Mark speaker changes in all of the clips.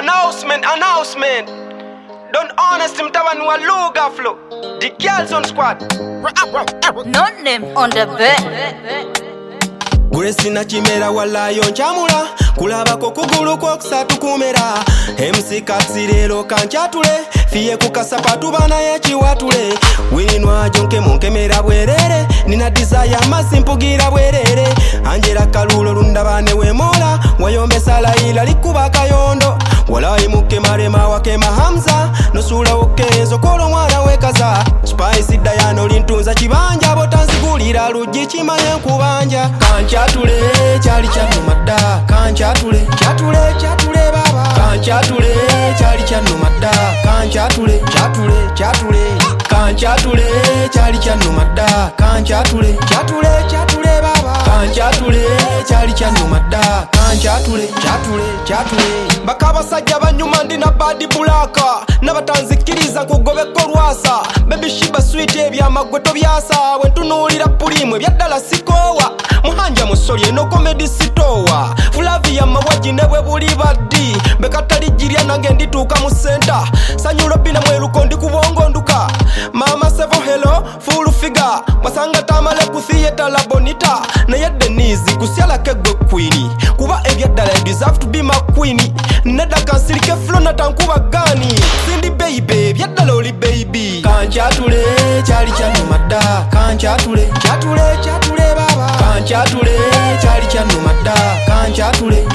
Speaker 1: Announcement. Don't honest him taban wa luga flow. The girls on squad.
Speaker 2: Not them on the bed.
Speaker 1: Grace na chimera wala yonchamula kulabako kugulu ko kusatu kumera MC katsirero kanchatule fiye kukasapatu bana yechiwatule winwa jonke munkemera bwerere nina desire masimpugira bwerere Angela kalulo lundabane wemola wayombe sala ila likuba kayondo wala imuke marema wake mahamza nosula okezo kolo mwana wekaza Spice Dayano lintunza chibanja botanzigulira luji chimanye kubanja kanchatule chali chanumada kanchatule chatule baba kanchatule chali chanumada kanchatule kanchatule chali chanumada kanchatule baba kanchatule chali chanumada kanchatule bakaba sajja banyuma ndina badi bulaka nabatanzikiriza kugobeko rwasa baby shiba sweet ebyamagweto byasa wentunulira pulimwe byaddala sikowa muhanja musolye no comedy sitowa Flavia mawaji nebwe buli baddi bekatalijirya nange ndituuka mu center sanyulo bina mweruko ndi kubongonduka mama sevo hello full figure basanga tamale ku theater la bonita naye Denise kusyala kegwe queen kuba ebyaddala deserve to be my queen neda kansirike flow na tankuba gani sindi baby byaddala oli baby kanchatule chali chanumada kanchatule baba kanchatule chali chanumada kanchatule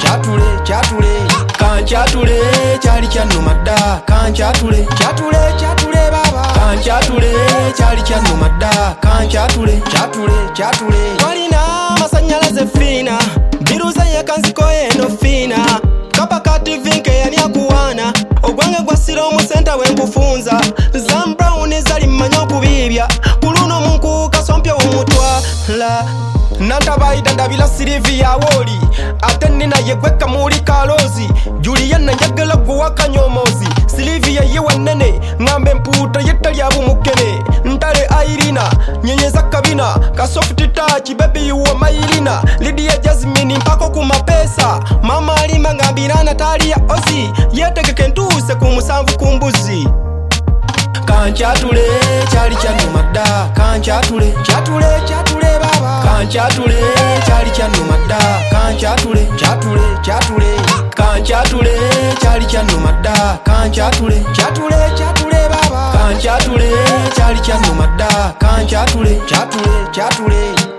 Speaker 1: chali chanumada kanchatule baba kanchatule chali chanumada kanchatule walina masanyalaze fina biruza yakanziko eno fina kapakati vinke yanyakuwana ogwange gwasira mu center wenkufunza Zam Brown zali manyo kubibya kuluno munku kasompya omutwa la nantabaida ndabila Silvia woli ate nina yegweka muri kalozi Juliana njagala guwaka nyomozi Silvia yewe nene ngambe mputa yetali abumukene ntale Irina nyenyeza kabina ka soft touch baby you are my Irina Lydia Jasmine mpako kumapesa mama alima ngambirana tali ya ozi yetegeke ntuse kumusanvu kumbuzi kanchatule chali chanumada kanchatule baba kanchatule chali chanumada kanchatule chali chanumada kanchatule baba kanchatule chali chanumada kanchatule